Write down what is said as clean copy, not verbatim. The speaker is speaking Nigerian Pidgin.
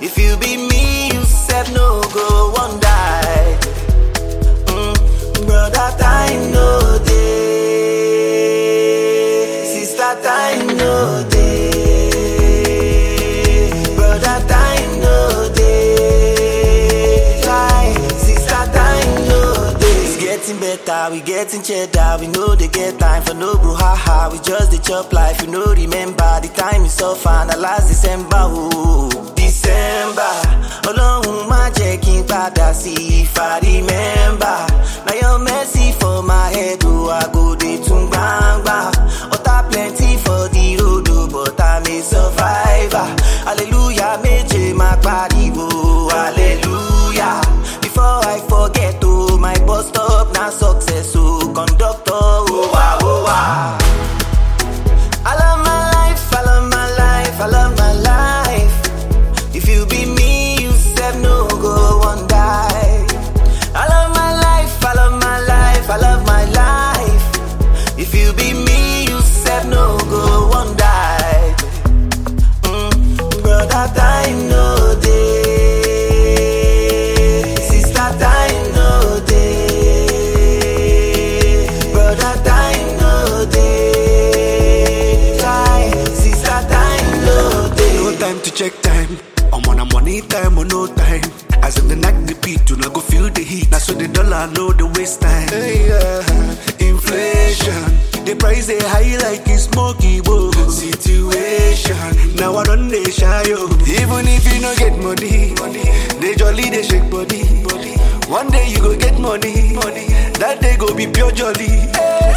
If you be me, you said no go one die. Brother, time no day. Sister, time no day. Brother, time no day. Sister, time no day. It's getting better, we getting cheddar. We know they get time for no brouhaha. We just the chop life, you know. Remember the time is so far, the last December. Oh, December. Ọlọ́run má jẹ́ kí n padà sí if I remember. Now your mercy for my head, oh, I go dey tún gbangba. Ọ̀tá plenty for the road, oh, but I'm a survivor. Hallelujah, méje máa pariwo, hallelujah. Before I forget, oh, my bus stop na success, oh, conductor, oh, wow, oh, wow. I love my life, I love my life, I love my life. If you be me, you said no go one die. I love my life, I love my life, I love my life. If you be me, you said no go one die. Brother, time no day. Sister, time no day. Brother, time no day. Sister, time no day. No time to check time. I'm on a money time or no time. As in the night the beat, do not go feel the heat. Now so the dollar know the waste time. Hey, inflation, the price they high like it's smoky bowl. Situation, now I run they shy yo. Even if you no get money, they jolly they shake body. One day you go get money, that day go be pure jolly.